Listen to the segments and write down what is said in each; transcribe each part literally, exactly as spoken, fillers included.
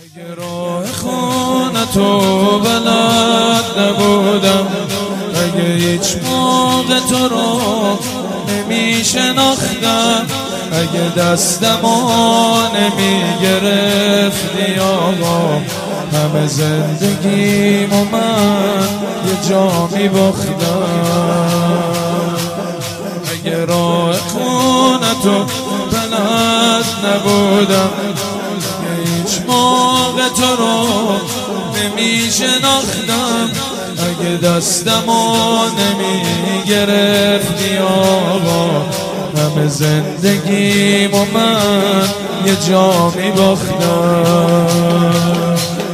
اگه راه خونه تو بلد نبودم، اگه هیچ موقع تو رو نمی شناختم، اگه دستمو نمی گرفتی آقا، همه زندگیمو من یه جا می باختم. اگه راه خونه تو بلد نبودم، هیچ موقع تو رو نمی شناختم، اگه دستمو نمی گرفتی آقا، همه زندگیمو من یه جا می باختم.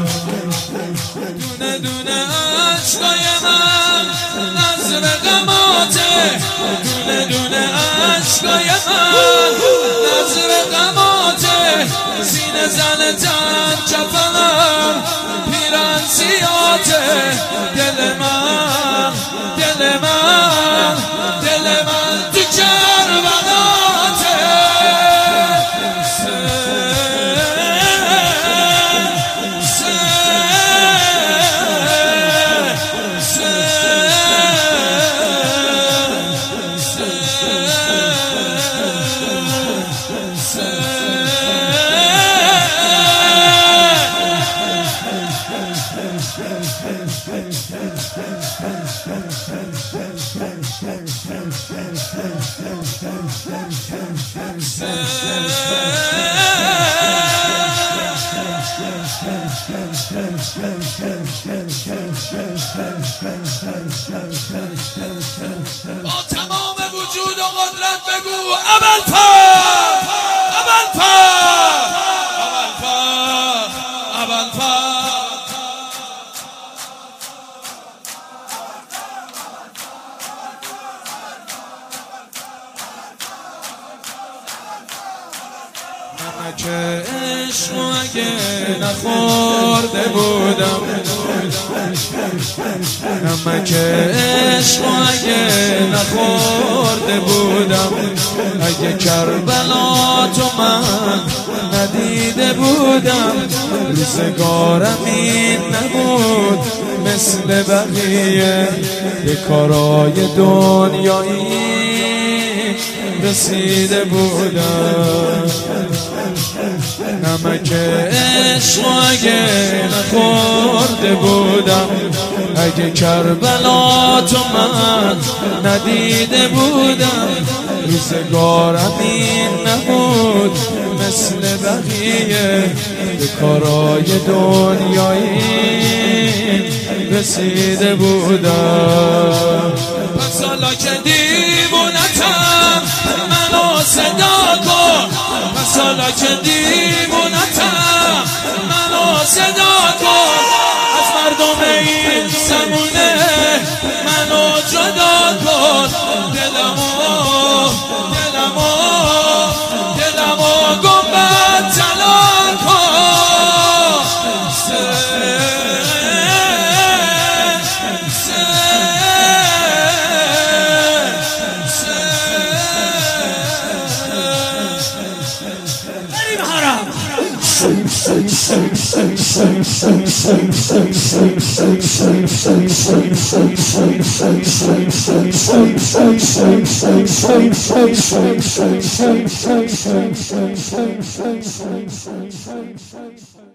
دونه دونه عشقای من نظر غماته، دونه دونه عشقای من نظر غماته، سینه زنتن چپنم پیرن سیاته، دل من دل من دل من تو کربلاته. با تمام وجود و قدرت بگو ابوالفضل ابوالفضل ابوالفضل ابوالفضل. نمک عشق اگه نخورده بودم، نمک عشق اگه نخورده بودم، اگه کربلا تو من ندیده بودم، روزگارم این نبود مثل بقیه، به کارای دنیایی رسیده بودم. نمک عشق اگه نخورده بودم، اگه کربلا تو من ندیده بودم، روزگارم این نبود مثل بقیه، به کارای دنیایی رسیده بودم. پس حالا که دیوونتم منو صدا کن، پس حالا که دیوونتم منو صدا کن، از مردم این زمونه منو جدا کن، دلمو دلمو دلمو گنبد طلا کن.